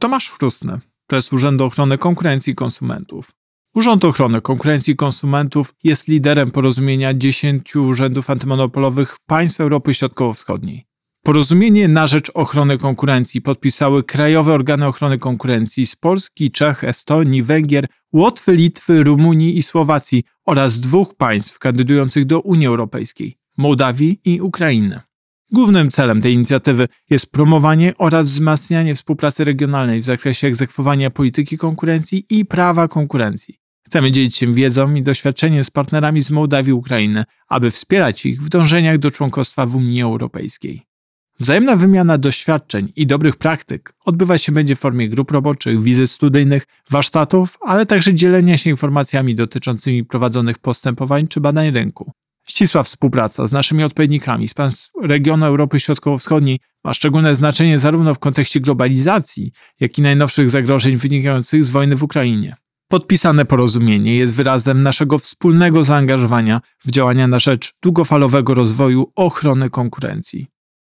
Tomasz Chrustny, prezes Urzędu Ochrony Konkurencji i Konsumentów. Urząd Ochrony Konkurencji i Konsumentów jest liderem porozumienia 10 urzędów antymonopolowych państw Europy Środkowo-Wschodniej. Porozumienie na rzecz ochrony konkurencji podpisały krajowe organy ochrony konkurencji z Polski, Czech, Estonii, Węgier, Łotwy, Litwy, Rumunii i Słowacji oraz 2 państw kandydujących do Unii Europejskiej – Mołdawii i Ukrainy. Głównym celem tej inicjatywy jest promowanie oraz wzmacnianie współpracy regionalnej w zakresie egzekwowania polityki konkurencji i prawa konkurencji. Chcemy dzielić się wiedzą i doświadczeniem z partnerami z Mołdawii i Ukrainy, aby wspierać ich w dążeniach do członkostwa w Unii Europejskiej. Wzajemna wymiana doświadczeń i dobrych praktyk odbywać się będzie w formie grup roboczych, wizyt studyjnych, warsztatów, ale także dzielenia się informacjami dotyczącymi prowadzonych postępowań czy badań rynku. Ścisła współpraca z naszymi odpowiednikami z państw regionu Europy Środkowo-Wschodniej ma szczególne znaczenie zarówno w kontekście globalizacji, jak i najnowszych zagrożeń wynikających z wojny w Ukrainie. Podpisane porozumienie jest wyrazem naszego wspólnego zaangażowania w działania na rzecz długofalowego rozwoju ochrony konkurencji.